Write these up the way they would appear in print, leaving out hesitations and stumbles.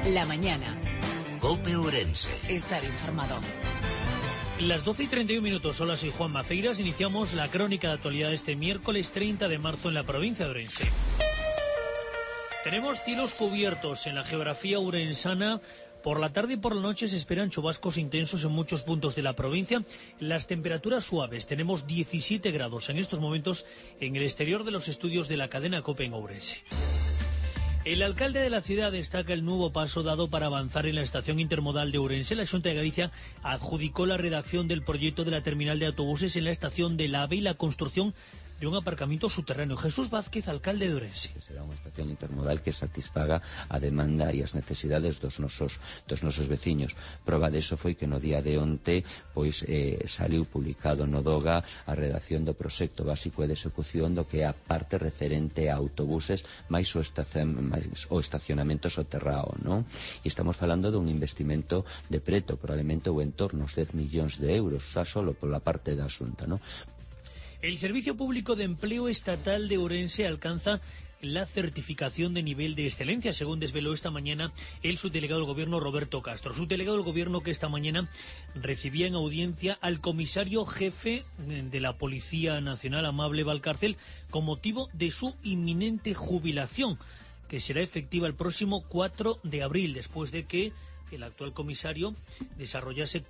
La mañana. COPE Ourense. Estar informado. Las 12:31, hola, soy Juan Maceiras. Iniciamos la crónica de actualidad este miércoles 30 de marzo en la provincia de Ourense. Tenemos cielos cubiertos en la geografía ourensana. Por la tarde y por la noche se esperan chubascos intensos en muchos puntos de la provincia. Las temperaturas suaves, tenemos 17 grados en estos momentos en el exterior de los estudios de la cadena COPE en Ourense. El alcalde de la ciudad destaca el nuevo paso dado para avanzar en la estación intermodal de Ourense. La Xunta de Galicia adjudicó la redacción del proyecto de la terminal de autobuses en la estación del AVE y la construcción de un aparcamiento subterráneo. Jesús Vázquez, alcalde de Ourense. Será unha estación intermodal que satisfaga a demanda e as necesidades dos nosos veciños. Proba deso foi que no día de onte saliu publicado no DOGA a redacción do proxecto básico de execución do que é a parte referente a autobuses máis o estacionamento soterrado, non? E estamos falando dun investimento de preto, probablemente ou en torno aos 10 millóns de euros, xa solo pola parte da Xunta, non? El Servicio Público de Empleo Estatal de Ourense alcanza la certificación de nivel de excelencia, según desveló esta mañana el subdelegado del Gobierno Roberto Castro. Subdelegado del Gobierno que esta mañana recibía en audiencia al comisario jefe de la Policía Nacional, Amable Valcárcel, con motivo de su inminente jubilación, que será efectiva el próximo 4 de abril, después de que el actual comisario desarrollase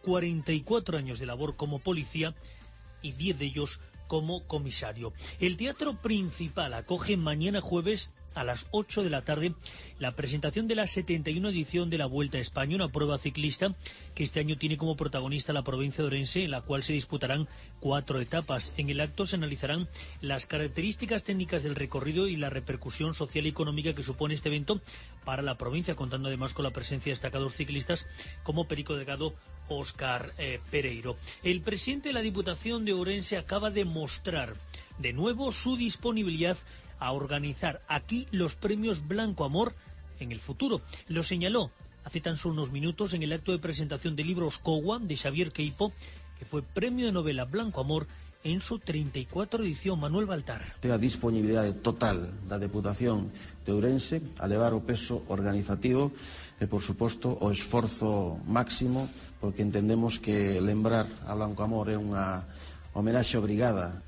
44 años de labor como policía y 10 de ellos como comisario. El Teatro Principal acoge mañana jueves a las 8 de la tarde la presentación de la 71 edición de la Vuelta a España, una prueba ciclista que este año tiene como protagonista la provincia de Ourense, en la cual se disputarán 4 etapas. En el acto se analizarán las características técnicas del recorrido y la repercusión social y económica que supone este evento para la provincia, contando además con la presencia de destacados ciclistas como Perico Delgado, Óscar Pereiro. El presidente de la Diputación de Ourense acaba de mostrar de nuevo su disponibilidad a organizar aquí los premios Blanco Amor en el futuro. Lo señaló hace tan solo unos minutos en el acto de presentación del libro Oscowa de Xavier Queipo, que fue premio de novela Blanco Amor en su 34 edición. Manuel Baltar. A disponibilidade total da Deputación de Ourense a levar o peso organizativo e, por suposto, o esforzo máximo, porque entendemos que lembrar a Blanco Amor é unha homenaxe obrigada.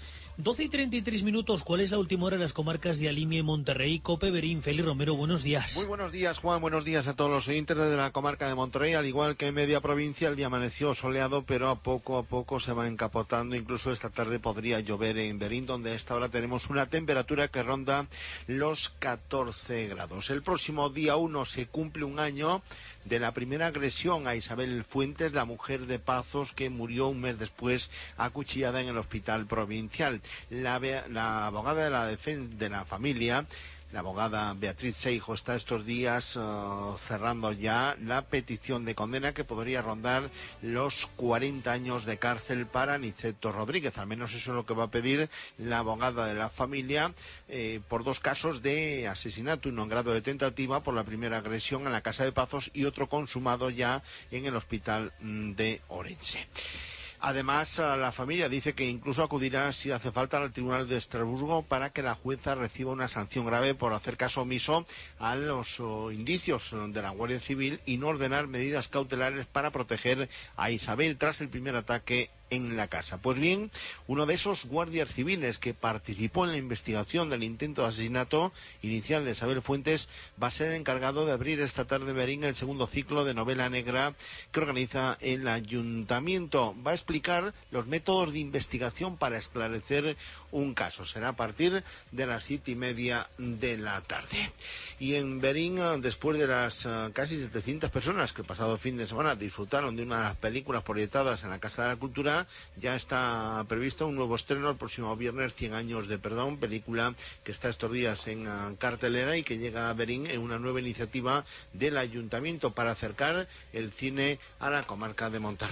12:33, ¿cuál es la última hora en las comarcas de Alimia y Monterrey? COPE Berín, Félix Romero, buenos días. Muy buenos días, Juan, buenos días a todos los oyentes de la comarca de Monterrey. Al igual que en media provincia, el día amaneció soleado, pero a poco se va encapotando. Incluso esta tarde podría llover en Berín, donde a esta hora tenemos una temperatura que ronda los 14 grados. El próximo día 1 se cumple un año de la primera agresión a Isabel Fuentes, la mujer de Pazos, que murió un mes después acuchillada en el hospital provincial. La abogada de la defensa de la familia, la abogada Beatriz Seijo, está estos días cerrando ya la petición de condena que podría rondar los 40 años de cárcel para Niceto Rodríguez. Al menos eso es lo que va a pedir la abogada de la familia por 2 casos de asesinato, uno en grado de tentativa por la primera agresión en la casa de Pazos y otro consumado ya en el hospital de Ourense. Además, la familia dice que incluso acudirá, si hace falta, al Tribunal de Estrasburgo para que la jueza reciba una sanción grave por hacer caso omiso a los indicios de la Guardia Civil y no ordenar medidas cautelares para proteger a Isabel tras el primer ataque en la casa. Pues bien, uno de esos guardias civiles que participó en la investigación del intento de asesinato inicial de Isabel Fuentes va a ser encargado de abrir esta tarde en Berín el segundo ciclo de novela negra que organiza el ayuntamiento. Va a explicar los métodos de investigación para esclarecer un caso. Será a partir de las 7:30 de la tarde. Y en Berín, después de las casi 700 personas que el pasado fin de semana disfrutaron de una de las películas proyectadas en la Casa de la Cultura, ya está previsto un nuevo estreno el próximo viernes, 100 años de perdón, película que está estos días en cartelera y que llega a Berín en una nueva iniciativa del ayuntamiento para acercar el cine a la comarca de Monterrey.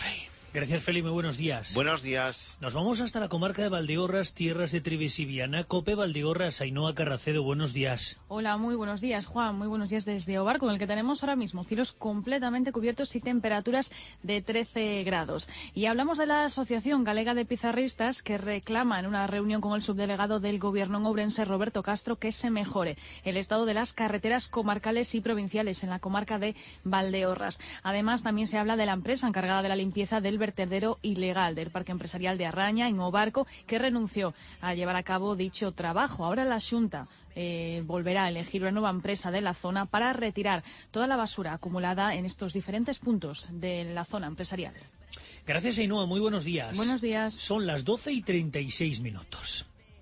Gracias, Feli, muy buenos días. Buenos días. Nos vamos hasta la comarca de Valdeorras, tierras de Trives y Viana. COPE Valdeorras, Ainhoa Carracedo, buenos días. Hola, muy buenos días, Juan. Muy buenos días desde Ovar, con el que tenemos ahora mismo cielos completamente cubiertos y temperaturas de 13 grados. Y hablamos de la Asociación Galega de Pizarristas, que reclama en una reunión con el subdelegado del Gobierno en Ourense, Roberto Castro, que se mejore el estado de las carreteras comarcales y provinciales en la comarca de Valdeorras. Además, también se habla de la empresa encargada de la limpieza del vertedero ilegal del Parque Empresarial de Arraña, en Obarco, que renunció a llevar a cabo dicho trabajo. Ahora la Xunta volverá a elegir una nueva empresa de la zona para retirar toda la basura acumulada en estos diferentes puntos de la zona empresarial. Gracias, Ainhoa. Muy buenos días. Buenos días. Son las 12:36.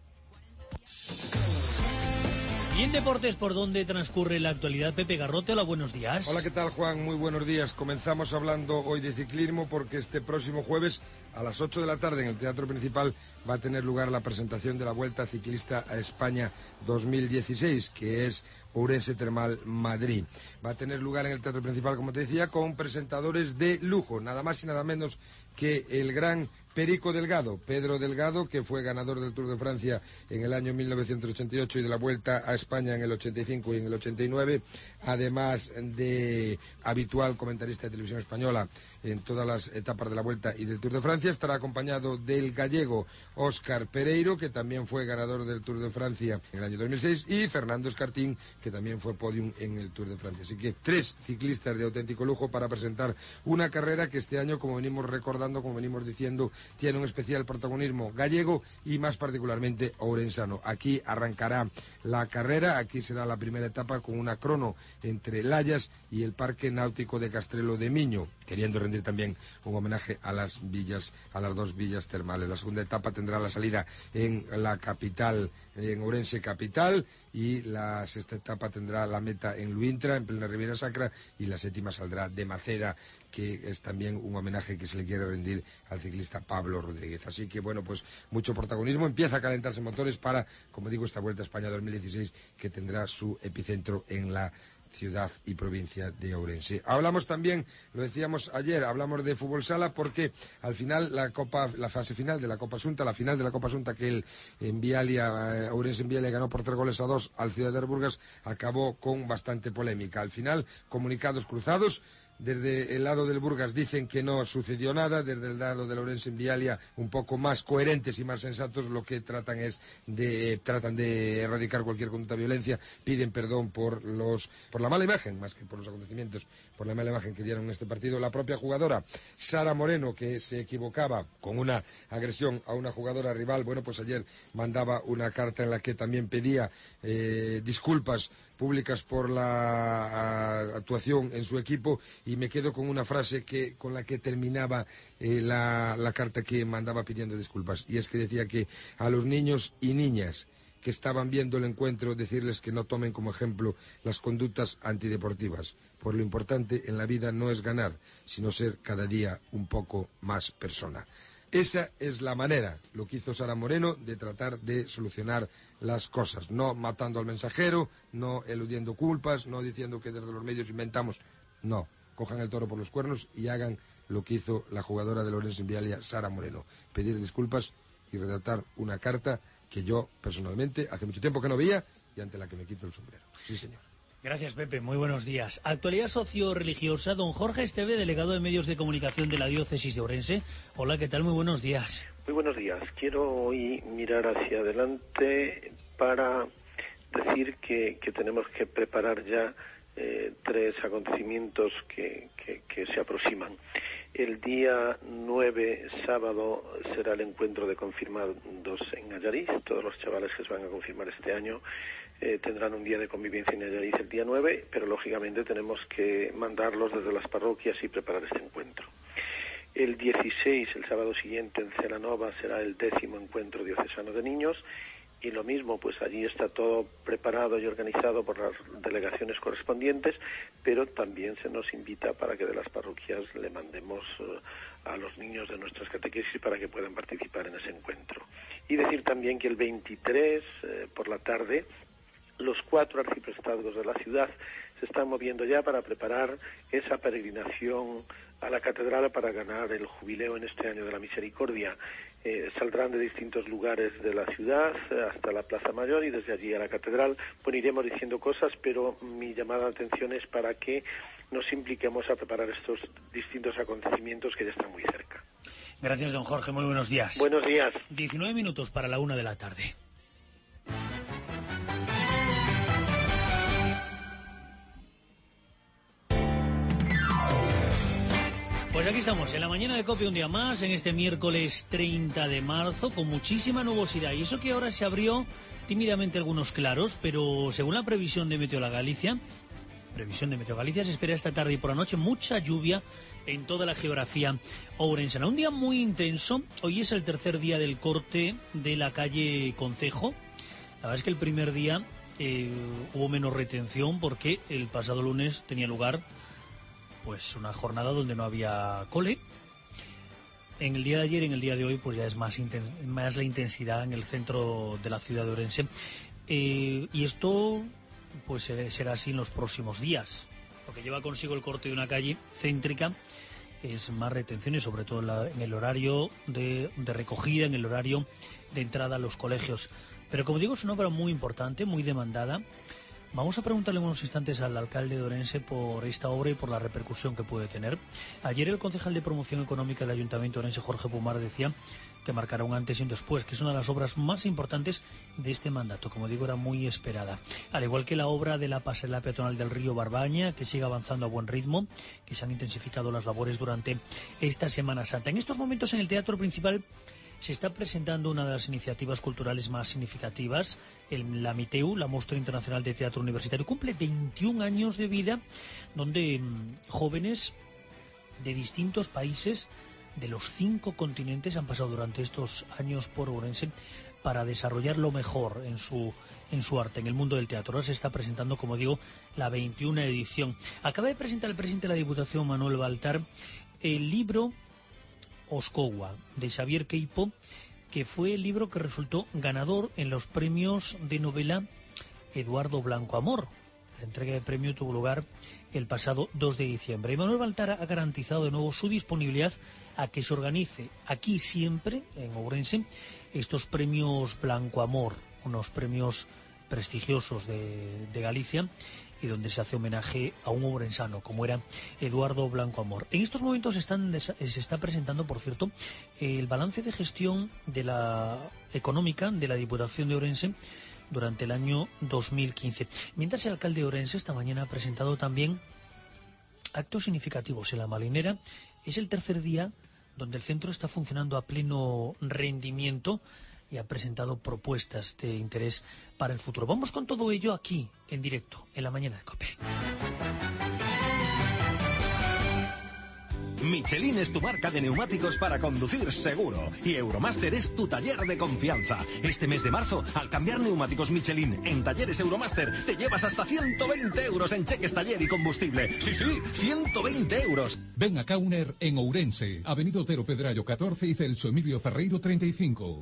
Y en deportes, ¿por dónde transcurre la actualidad? Pepe Garrote, hola, buenos días. Hola, ¿qué tal, Juan? Muy buenos días. Comenzamos hablando hoy de ciclismo porque este próximo jueves a las 8 de la tarde en el Teatro Principal va a tener lugar la presentación de la Vuelta Ciclista a España 2016, que es Ourense Termal Madrid. Va a tener lugar en el Teatro Principal, como te decía, con presentadores de lujo, nada más y nada menos que el gran Perico Delgado, Pedro Delgado, que fue ganador del Tour de Francia en el año 1988 y de la Vuelta a España en el 85 y en el 89, además de habitual comentarista de televisión española en todas las etapas de la Vuelta y del Tour de Francia. Estará acompañado del gallego Óscar Pereiro, que también fue ganador del Tour de Francia en el año 2006, y Fernando Escartín, que también fue podium en el Tour de Francia. Así que 3 ciclistas de auténtico lujo para presentar una carrera que este año, como venimos recordando, como venimos diciendo, tiene un especial protagonismo gallego y más particularmente ourensano. Aquí arrancará la carrera, aquí será la primera etapa con una crono entre Layas y el Parque Náutico de Castrelo de Miño, queriendo rendir también un homenaje a las villas, a las 2 villas termales. La segunda etapa tendrá la salida en la capital, en Ourense capital, y la sexta etapa tendrá la meta en Luintra, en plena Ribeira Sacra, y la séptima saldrá de Maceda, que es también un homenaje que se le quiere rendir al ciclista Pablo Rodríguez. Así que, bueno, pues mucho protagonismo. Empieza a calentarse motores para, como digo, esta Vuelta a España 2016, que tendrá su epicentro en la ciudad y provincia de Ourense. Hablamos también, lo decíamos ayer, hablamos de fútbol sala porque al final la fase final de la Copa Xunta, la final de la Copa Xunta que el Ourense Envialia ganó por 3-2 al Ciudad de Burgas, acabó con bastante polémica. Al final, comunicados cruzados. Desde el lado del Burgas dicen que no sucedió nada, desde el lado del Ourense Envialia un poco más coherentes y más sensatos, lo que tratan de erradicar cualquier conducta de violencia, piden perdón por la mala imagen, más que por los acontecimientos, por la mala imagen que dieron en este partido. La propia jugadora, Sara Moreno, que se equivocaba con una agresión a una jugadora rival, bueno, pues ayer mandaba una carta en la que también pedía disculpas públicas por la actuación en su equipo, y me quedo con una frase con la que terminaba la carta que mandaba pidiendo disculpas, y es que decía que a los niños y niñas que estaban viendo el encuentro decirles que no tomen como ejemplo las conductas antideportivas, pues lo importante en la vida no es ganar, sino ser cada día un poco más persona. Esa es la manera, lo que hizo Sara Moreno, de tratar de solucionar las cosas, no matando al mensajero, no eludiendo culpas, no diciendo que desde los medios inventamos. No, cojan el toro por los cuernos y hagan lo que hizo la jugadora del Ourense Envialia, Sara Moreno, pedir disculpas y redactar una carta que yo personalmente hace mucho tiempo que no veía y ante la que me quito el sombrero. Sí, señor. Gracias, Pepe. Muy buenos días. Actualidad socio-religiosa. Don Jorge Esteve, delegado de Medios de Comunicación de la Diócesis de Ourense. Hola, ¿qué tal? Muy buenos días. Muy buenos días. Quiero hoy mirar hacia adelante para decir que tenemos que preparar ya 3 acontecimientos que se aproximan. El día 9, sábado, será el encuentro de confirmados en Allariz. Todos los chavales que se van a confirmar este año tendrán un día de convivencia en Allariz el día 9, pero lógicamente tenemos que mandarlos desde las parroquias y preparar este encuentro. El 16, el sábado siguiente, en Celanova, será el 10º encuentro diocesano de niños, y lo mismo, pues allí está todo preparado y organizado por las delegaciones correspondientes, pero también se nos invita para que de las parroquias le mandemos a los niños de nuestras catequesis para que puedan participar en ese encuentro. Y decir también que el 23, por la tarde, Los 4 arciprestazgos de la ciudad se están moviendo ya para preparar esa peregrinación a la catedral para ganar el jubileo en este año de la Misericordia. Saldrán de distintos lugares de la ciudad hasta la Plaza Mayor y desde allí a la catedral. Bueno, iremos diciendo cosas, pero mi llamada de atención es para que nos impliquemos a preparar estos distintos acontecimientos que ya están muy cerca. Gracias, don Jorge. Muy buenos días. Buenos días. 19 minutos para la 1 de la tarde. Pues aquí estamos, en la mañana de COPE un día más, en este miércoles 30 de marzo, con muchísima nubosidad. Y eso que ahora se abrió tímidamente algunos claros, pero según la previsión de Meteo Galicia, se espera esta tarde y por la noche mucha lluvia en toda la geografía ourensana. Un día muy intenso, hoy es el tercer día del corte de la calle Concejo. La verdad es que el primer día hubo menos retención porque el pasado lunes tenía lugar pues una jornada donde no había cole. En el día de ayer y en el día de hoy pues ya es más la intensidad en el centro de la ciudad de Ourense. Y esto pues será así en los próximos días. Lo que lleva consigo el corte de una calle céntrica es más retenciones, sobre todo en el horario de recogida, en el horario de entrada a los colegios. Pero como digo, es una obra muy importante, muy demandada. Vamos a preguntarle en unos instantes al alcalde de Ourense por esta obra y por la repercusión que puede tener. Ayer el concejal de Promoción Económica del Ayuntamiento de Ourense, Jorge Pumar, decía que marcará un antes y un después, que es una de las obras más importantes de este mandato. Como digo, era muy esperada. Al igual que la obra de la pasarela peatonal del río Barbaña, que sigue avanzando a buen ritmo, que se han intensificado las labores durante esta Semana Santa. En estos momentos en el Teatro Principal se está presentando una de las iniciativas culturales más significativas, la MITEU, la Muestra Internacional de Teatro Universitario. Cumple 21 años de vida, donde jóvenes de distintos países de los 5 continentes han pasado durante estos años por Ourense para desarrollar lo mejor en su arte, en el mundo del teatro. Ahora se está presentando, como digo, la 21 edición. Acaba de presentar el presidente de la Diputación, Manuel Baltar, el libro Oscowa, de Xavier Queipo, que fue el libro que resultó ganador en los premios de novela Eduardo Blanco Amor. La entrega de premio tuvo lugar el pasado 2 de diciembre. Y Manuel Baltar ha garantizado de nuevo su disponibilidad a que se organice aquí siempre, en Ourense, estos premios Blanco Amor, unos premios prestigiosos de Galicia, y donde se hace homenaje a un ourensano como era Eduardo Blanco Amor. En estos momentos se está presentando, por cierto, el balance de gestión de la económica de la Diputación de Ourense durante el año 2015. Mientras el alcalde de Ourense esta mañana ha presentado también actos significativos en la Malinera. Es el tercer día donde el centro está funcionando a pleno rendimiento y ha presentado propuestas de interés para el futuro. Vamos con todo ello aquí, en directo, en la mañana de COPE. Michelin es tu marca de neumáticos para conducir seguro y Euromaster es tu taller de confianza. Este mes de marzo, al cambiar neumáticos Michelin en talleres Euromaster, te llevas hasta 120 euros en cheques taller y combustible. Sí, 120 euros. Ven a Kauner en Ourense, Avenida Otero Pedrallo 14 y Celso Emilio Ferreiro 35.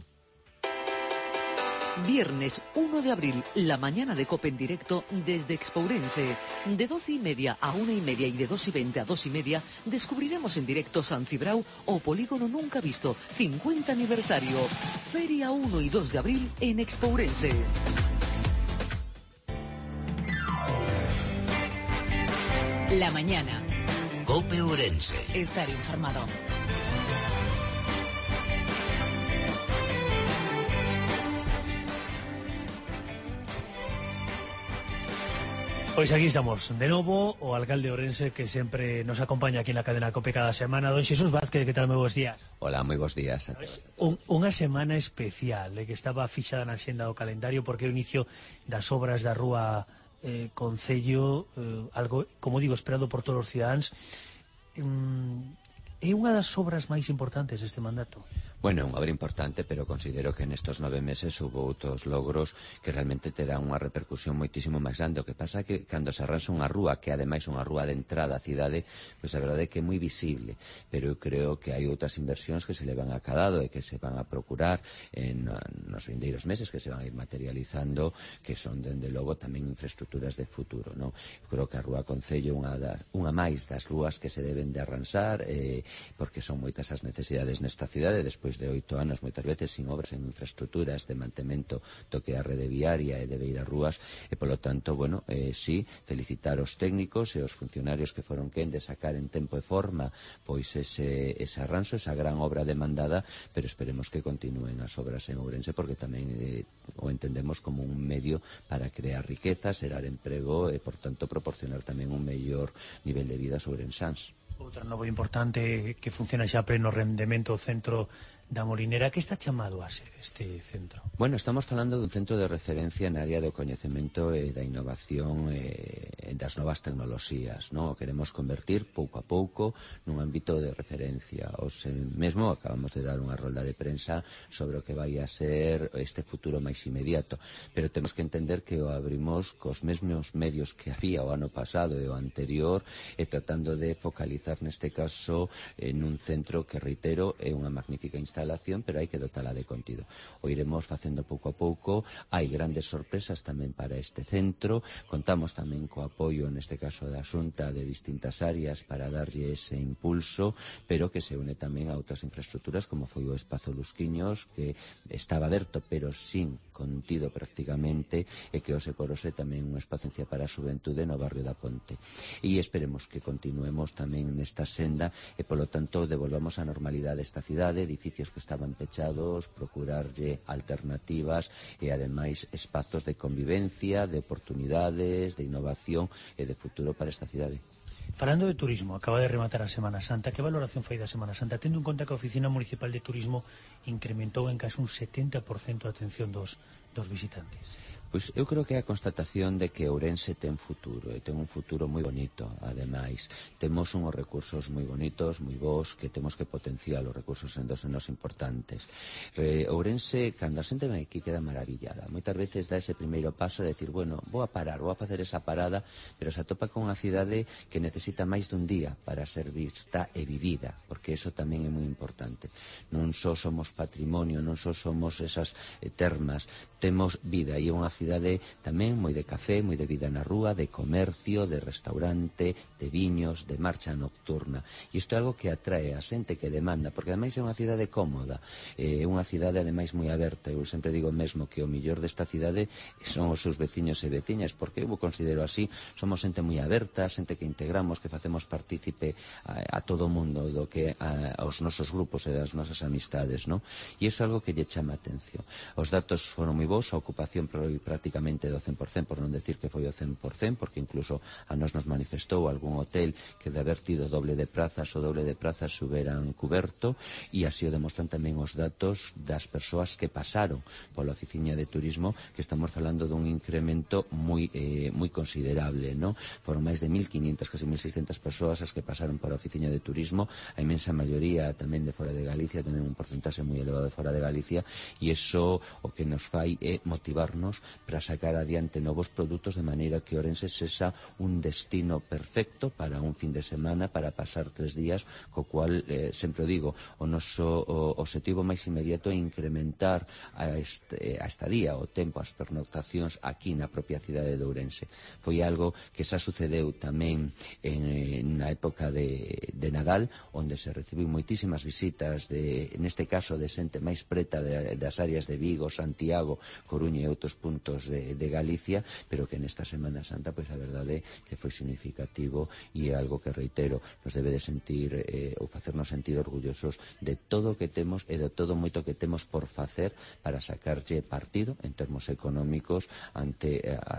Viernes 1 de abril, la mañana de COPE en directo desde Expourense. De 12:30 a 1:30 y de 2:20 a 2:30 descubriremos en directo San Cibrao o Polígono Nunca Visto, 50 aniversario. Feria 1 y 2 de abril en Expourense. La mañana. COPE Ourense. Estar informado. Pues aquí estamos, de nuevo, o alcalde de Ourense, que siempre nos acompaña aquí en la cadena COPE cada semana. Don Xesús Vázquez, ¿qué tal? Moi bons días. Hola, moi bons días a todos. Unha semana especial, que estaba fixada na xenda do calendario, porque é o inicio das obras da rúa Concello, algo, como digo, esperado por todos os cidadáns. É unha das obras máis importantes deste mandato. Bueno, é unha obra importante, pero considero que nestos 9 meses hubo outros logros que realmente terán unha repercusión moitísimo máis grande. O que pasa é que cando se arranxa unha rúa, que ademais unha rúa de entrada á cidade, pois a verdade é que é moi visible, pero eu creo que hai outras inversións que se le van a cadado e que se van a procurar nos vindeiros meses, que se van a ir materializando, que son, dende logo, tamén infraestructuras de futuro, non? Eu creo que a Rúa Concello é unha máis das rúas que se deben de arranxar, porque son moitas as necesidades nesta cidade, despois de 8 anos moitas veces sin obras en infraestructuras de mantemento do que a rede viaria e de beirarrúas, e polo tanto, bueno, sí, felicitar os técnicos e os funcionarios que foron quen de sacar en tempo e forma pois ese arranxo, esa gran obra demandada, pero esperemos que continúen as obras en Ourense, porque tamén o entendemos como un medio para crear riqueza, xerar emprego e, por tanto, proporcionar tamén un mellor nivel de vida aos ourensáns. Outra novo importante que funciona xa a pleno rendemento, o centro da Molinera. Que está chamado a ser este centro? Bueno, estamos falando dun centro de referencia na área do coñecemento e da innovación e das novas tecnoloxías, non? O queremos convertir pouco a pouco nun ámbito de referencia. Mesmo acabamos de dar unha rolda de prensa sobre o que vai a ser este futuro máis inmediato, pero temos que entender que o abrimos cos mesmos medios que había o ano pasado e o anterior, e tratando de focalizar neste caso nun centro que, reitero, é unha magnífica instalación, pero hai que dotala de contido. O iremos facendo pouco a pouco. Hai grandes sorpresas tamén para este centro. Contamos tamén co apoio, neste caso da Xunta, de distintas áreas para darlle ese impulso, pero que se une tamén a outras infraestructuras, como foi o Espazo Lusquiños, que estaba aberto pero sin contido prácticamente, e que hoxe por hoxe tamén un espacio para a xuventude no barrio da Ponte. E esperemos que continuemos tamén nesta senda e, polo tanto, devolvamos a normalidade esta cidade, edificios que estaban pechados, procurarlle alternativas e, ademais, espazos de convivencia, de oportunidades, de innovación e de futuro para esta cidade. Falando de turismo, acaba de rematar a Semana Santa. Que valoración fai da Semana Santa, tendo en conta que a Oficina Municipal de Turismo incrementou en case un 70% a atención dos visitantes? Pois eu creo que é a constatación de que Ourense ten futuro, e ten un futuro moi bonito, ademais. Temos unhos recursos moi bonitos, moi bons, que temos que potenciar os recursos endóxenos importantes. Ourense, cando a xente ven aquí, queda maravillada. Moitas veces dá ese primeiro paso de decir, bueno, vou a parar, vou a facer esa parada, pero se atopa con unha cidade que necesita máis dun día para ser vista e vivida, porque eso tamén é moi importante. Non só somos patrimonio, non só somos esas termas, temos vida, e é unha cidade tamén moi de café, moi de vida na rúa, de comercio, de restaurante, de viños, de marcha nocturna. E isto é algo que atrae a xente, que demanda, porque ademais é unha cidade cómoda, é unha cidade ademais moi aberta. Eu sempre digo mesmo que o mellor desta cidade son os seus veciños e veciñas, porque eu considero así, somos xente moi aberta, xente que integramos, que facemos partícipe a todo o mundo do que aos nosos grupos e das nosas amistades, non? E iso é algo que lle chama a atención. Os datos foron moi bons, a ocupación prácticamente do 100%, por non decir que foi o 100%, porque incluso a nos manifestou algún hotel que de haber tido doble de prazas xuberan cuberto, e así o demostran tamén os datos das persoas que pasaron pola Oficina de Turismo, que estamos falando dun incremento moi considerable, non? Foron máis de 1.500, casi 1.600 persoas as que pasaron pola Oficina de Turismo, a inmensa maioría tamén de fora de Galicia, tamén un porcentaxe moi elevado de fora de Galicia, e iso o que nos fai é motivarnos para sacar adiante novos produtos, de maneira que Ourense sexa un destino perfecto para un fin de semana, para pasar 3 días, co cual, sempre o digo, o noso obxectivo máis inmediato é incrementar a estadía, o tempo, as pernoctacións aquí na propia cidade de Ourense. Foi algo que xa sucedeu tamén na época de Nadal, onde se recibiu moitísimas visitas, neste caso de xente máis preta das áreas de Vigo, Santiago, Coruña e outros puntos de Galicia, pero que nesta Semana Santa, pois a verdade que foi significativo, e é algo que, reitero, nos debe de sentir ou facernos sentir orgullosos de todo o que temos e de todo moito que temos por facer para sacarlle partido en termos económicos ante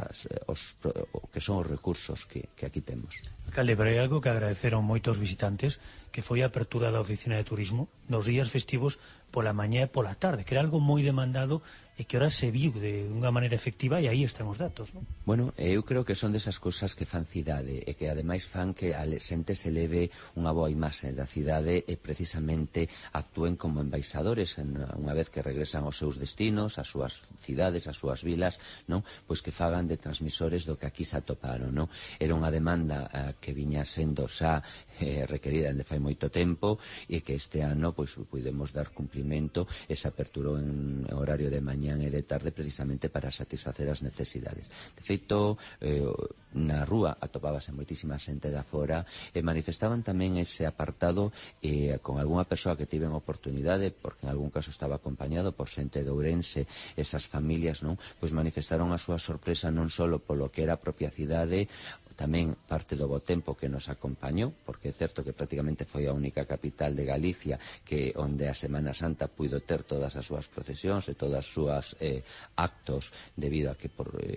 o que son os recursos que aquí temos. Alcalde, pero hai algo que agradeceron moitos visitantes, que foi a apertura da Oficina de Turismo nos días festivos pola mañá e pola tarde, que era algo moi demandado e que ahora se viu de unha maneira efectiva e aí están os datos, non? Bueno, eu creo que son desas cousas que fan cidade e que ademais fan que a xente se leve unha boa imaxe da cidade e precisamente actúen como embaixadores unha vez que regresan aos seus destinos, ás súas cidades, ás súas vilas, non? Pois que fagan de transmisores do que aquí se atoparon, non? Era unha demanda que viña sendo xa requerida dende fai moito tempo e que este ano pois pudemos dar cumprimento e se aperturou en horario de mañán e de tarde precisamente para satisfacer as necesidades. De feito, na rúa atopábase moitísima xente de afora e manifestaban tamén ese apartado con algunha persoa que tiven oportunidade, porque en algún caso estaba acompañado por xente de Ourense, esas familias, non? Pois manifestaron a súa sorpresa non só polo que era a propia cidade, tamén parte do bo tempo que nos acompañou, porque é certo que prácticamente foi a única capital de Galicia que onde a Semana Santa puido ter todas as súas procesións e todas as súas actos debido a que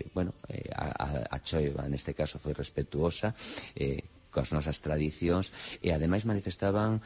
a choiva neste caso foi respetuosa coas nosas tradicións e ademais manifestaban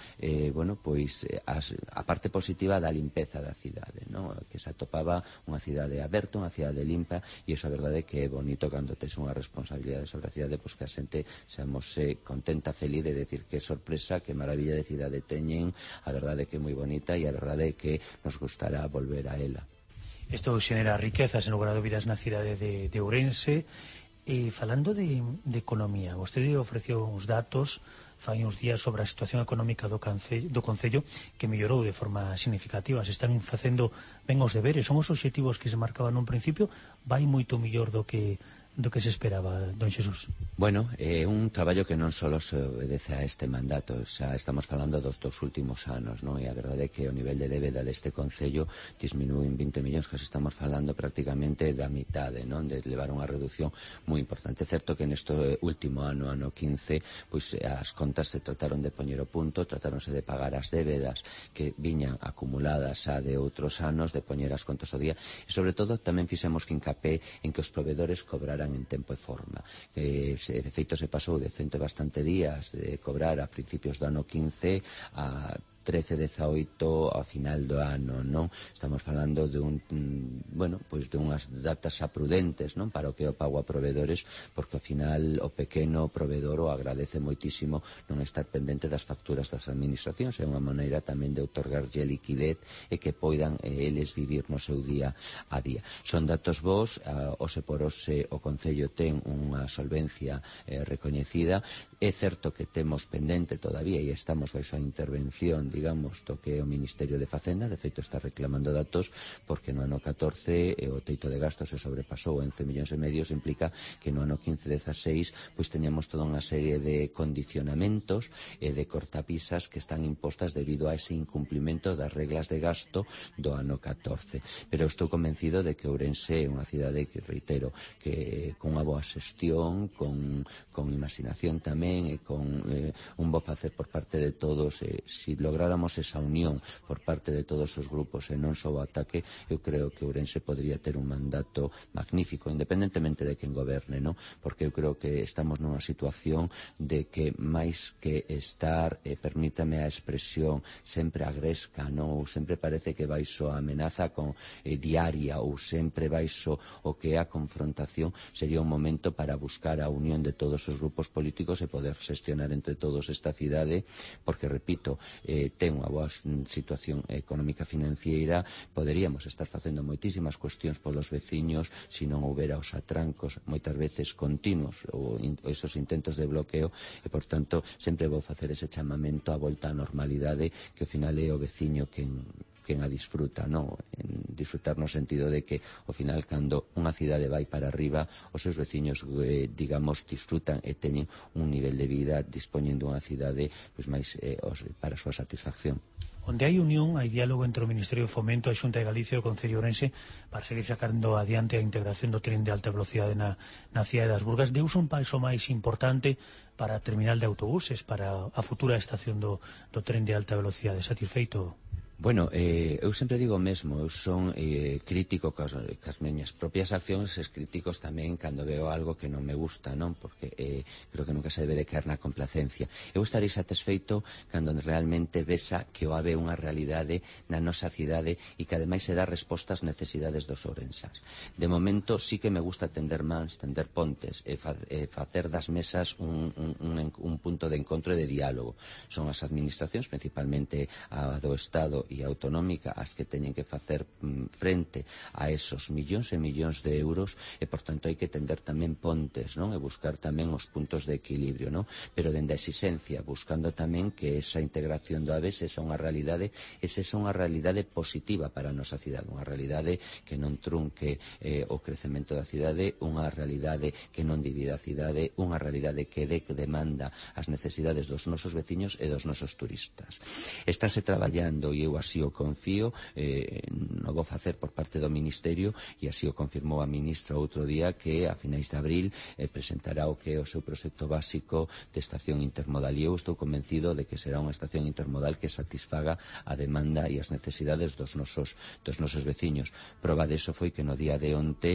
a parte positiva da limpeza da cidade, non? Que se atopaba unha cidade aberta, unha cidade limpa e iso a verdade que é bonito cando tes unha responsabilidade sobre a cidade, pois que a xente seamos contenta, feliz de decir que sorpresa, que maravilla de cidade teñen, a verdade que é moi bonita e a verdade que nos gustará volver a ela. Isto xenera riquezas en lugar de dúbidas na cidade de Ourense. Falando de economía, vostede ofreceu uns datos fai uns días sobre a situación económica do Concello que mellorou de forma significativa. Se están facendo ben os deberes, son os obxectivos que se marcaban nun principio, vai moito mellor do que se esperaba, don Xesús? Bueno, é un traballo que non só se obedece a este mandato, xa estamos falando dos 2 últimos anos, non? E a verdade é que o nivel de débeda deste Concello disminuiu en 20 millóns, que estamos falando prácticamente da mitade, non? De levar unha reducción moi importante. É certo que neste último ano 15, pois as contas se trataron de poñer o punto, tratáronse de pagar as débedas que viñan acumuladas xa de outros anos, de poñer as contas ao día, e sobre todo tamén fixemos fincapé en que os provedores cobraran en tempo e forma. De feito se pasou de 100 e bastante días de cobrar a principios do ano 15 a 13-18 ao final do ano, non? Estamos falando de de unhas datas xa prudentes, non? Para o que é o pago a provedores, porque ao final o pequeno provedor o agradece moitísimo non estar pendente das facturas das administracións, é unha maneira tamén de outorgarlle liquidez e que poidan eles vivir no seu día a día. Son datos bons, ose por ose o Concello ten unha solvencia recoñecida. É certo que temos pendente todavía e estamos baixo a intervención, digamos, do que é o Ministerio de Facenda. De feito está reclamando datos porque no ano 14 o teito de gastos se sobrepasou en 11,5 millóns, implica que no ano 15-16 pois teñamos toda unha serie de condicionamentos e de cortapisas que están impostas debido a ese incumplimento das reglas de gasto do ano 14. Pero estou convencido de que Ourense é unha cidade que, reitero, que con unha boa xestión, con imaginación tamén e con un bo facer por parte de todos, se lográramos esa unión por parte de todos os grupos e non só o ataque, eu creo que Ourense podría ter un mandato magnífico, independentemente de quen goberne, non? Porque eu creo que estamos nunha situación de que máis que estar, permítame a expresión, sempre agresca, non? Ou sempre parece que baixo a amenaza diaria ou sempre baixo o que é a confrontación, sería un momento para buscar a unión de todos os grupos políticos e poder xestionar entre todos esta cidade, porque, repito, ten unha boa situación económica financiera, poderíamos estar facendo moitísimas cuestións polos veciños se non houbera os atrancos moitas veces continuos ou esos intentos de bloqueo e, por tanto, sempre vou facer ese chamamento á volta á normalidade, que ao final é o veciño quen a disfruta, non? Disfrutar no sentido de que, ao final, cando unha cidade vai para arriba, os seus veciños, digamos, disfrutan e teñen un nivel de vida, dispoñen dunha cidade máis para a súa satisfacción. Onde hai unión, hai diálogo entre o Ministerio de Fomento, a Xunta de Galicia e o Concello Ourense para seguir sacando adiante a integración do tren de alta velocidade na cidade das Burgas. Deus un paso máis importante para a terminal de autobuses, para a futura estación do tren de alta velocidade. Satisfeito? Bueno, eu sempre digo o mesmo, eu son crítico cas miñas propias accións, e críticos tamén cando veo algo que non me gusta, non? Porque creo que nunca se debe de caer na complacencia. Eu estarei satisfeito cando realmente vesa que o habe unha realidade na nosa cidade e que ademais se dá resposta ás necesidades dos ourensás. De momento sí que me gusta tender mans, tender pontes e facer das mesas un punto de encontro e de diálogo. Son as administracións, principalmente a do Estado e autonómica, as que teñen que facer frente a esos millóns e millóns de euros e, por tanto, hai que tender tamén pontes, non? E buscar tamén os puntos de equilibrio, non? Pero dende a exigencia, buscando tamén que esa integración do AVES esa unha realidade positiva para a nosa cidade, unha realidade que non trunque o crecemento da cidade, unha realidade que non divida a cidade, unha realidade que demanda as necesidades dos nosos veciños e dos nosos turistas. Estáse traballando, e eu así o confío, non vou facer por parte do Ministerio, e así o confirmou a ministra outro día, que a finais de abril presentará o que é o seu proxecto básico de estación intermodal, e eu estou convencido de que será unha estación intermodal que satisfaga a demanda e as necesidades dos nosos veciños. Proba deso foi que no día de onte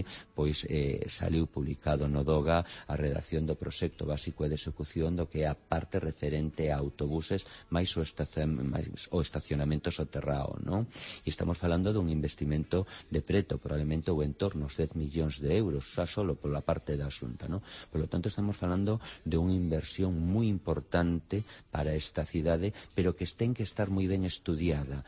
saliu publicado no DOGA a redacción do proxecto básico de execución do que é a parte referente a autobuses máis o estacionamento soterrado, non? E estamos falando dun investimento de preto, probablemente ou en torno aos 10 millóns de euros, xa solo pola parte da Xunta, non? Por lo tanto, estamos falando de unha inversión moi importante para esta cidade, pero que ten que estar moi ben estudiada.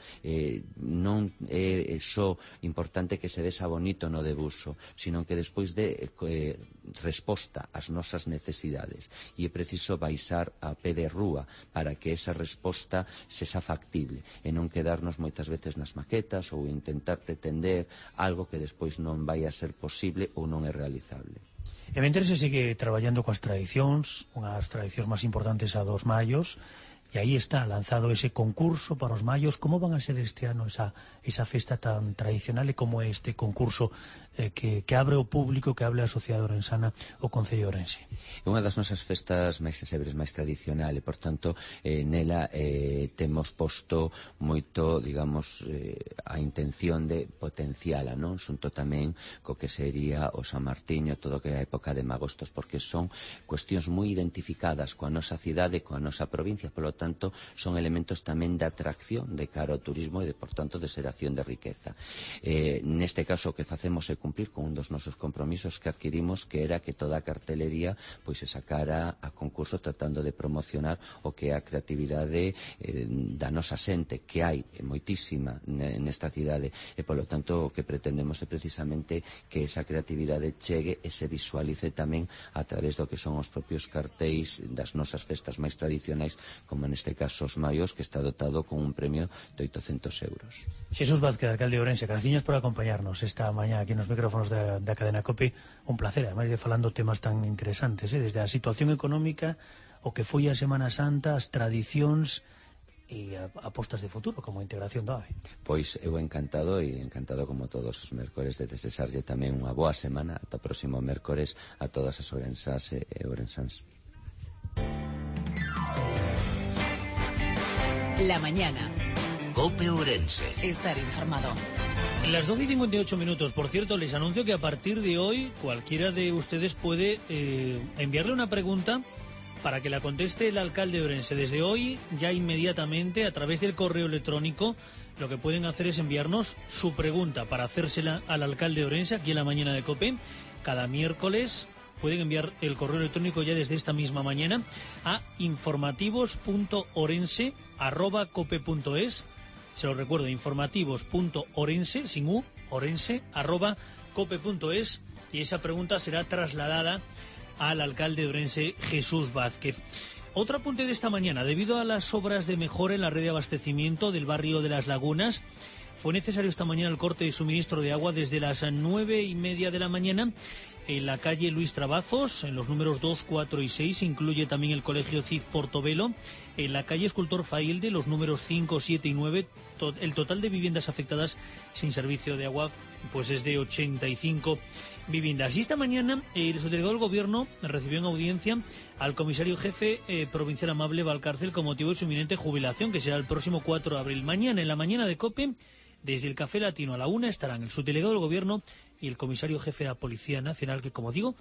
Non é só importante que se vexa bonito no debuxo, sino que despois de resposta ás nosas necesidades, e é preciso baixar a pé de rúa para que esa resposta sexa factible e non quedarnos moitas veces nas maquetas ou intentar pretender algo que despois non vai a ser posible ou non é realizable. E mentre se sigue traballando coas tradicións, unhas tradicións máis importantes a dos maios, e aí está lanzado ese concurso para os maios. Como van a ser este ano esa festa tan tradicional, e como é este concurso que abre o público, que abre a sociedade orensana, o Concello de Ourense? É unha das nosas festas máis sesebres, máis tradicional, e, por tanto, nela temos posto moito, digamos, a intención de potenciala, non? Xunto tamén co que sería o San Martiño, todo o que é a época de magostos, porque son cuestións moi identificadas coa nosa cidade, coa nosa provincia, polo tanto, son elementos tamén de atracción de cara ao turismo e, por tanto, de xeración de riqueza. Neste caso, o que facemos é cumplir con un dos nosos compromisos que adquirimos, que era que toda a cartelería se sacara a concurso tratando de promocionar o que é a creatividade da nosa xente, que hai moitísima nesta cidade, e, polo tanto, o que pretendemos é precisamente que esa creatividade chegue e se visualice tamén a través do que son os propios cartéis das nosas festas máis tradicionais, como neste caso os maios, que está dotado con un premio de 800 euros. Xesús Vázquez, alcalde de Ourense, graciñas por acompañarnos esta mañá aquí nos micrófonos da cadena COPE. Un placer, ademais de falando temas tan interesantes, desde a situación económica, o que foi a Semana Santa, as tradicións e apostas de futuro, como a integración do AVE. Pois eu encantado, e encantado como todos os mércores, de desexarlle tamén unha boa semana ata o próximo mércores a todas as ourensás e ourensáns. La mañana. COPE Ourense. Estar informado. Las 12:58. Por cierto, les anuncio que a partir de hoy cualquiera de ustedes puede enviarle una pregunta para que la conteste el alcalde de Ourense. Desde hoy, ya inmediatamente, a través del correo electrónico, lo que pueden hacer es enviarnos su pregunta para hacérsela al alcalde de Ourense aquí en la mañana de COPE. Cada miércoles pueden enviar el correo electrónico ya desde esta misma mañana a informativos.orense@cope.es. Se lo recuerdo, informativos.orense, sin u, orense@cope.es, y esa pregunta será trasladada al alcalde de Ourense, Jesús Vázquez. Otro apunte de esta mañana: debido a las obras de mejora en la red de abastecimiento del barrio de Las Lagunas, fue necesario esta mañana el corte de suministro de agua desde las 9:30 de la mañana en la calle Luis Trabazos, en los números 2, 4 y 6, incluye también el Colegio Cid Portobelo, en la calle Escultor Failde, los números 5, 7 y 9, el total de viviendas afectadas sin servicio de agua pues es de 85 viviendas. Y esta mañana el subdelegado del Gobierno recibió en audiencia al comisario jefe provincial Amable Valcárcel con motivo de su inminente jubilación, que será el próximo 4 de abril. Mañana, en la mañana de COPE, desde el Café Latino a la 1 estarán el subdelegado del Gobierno y el comisario jefe de la Policía Nacional, que, como digo,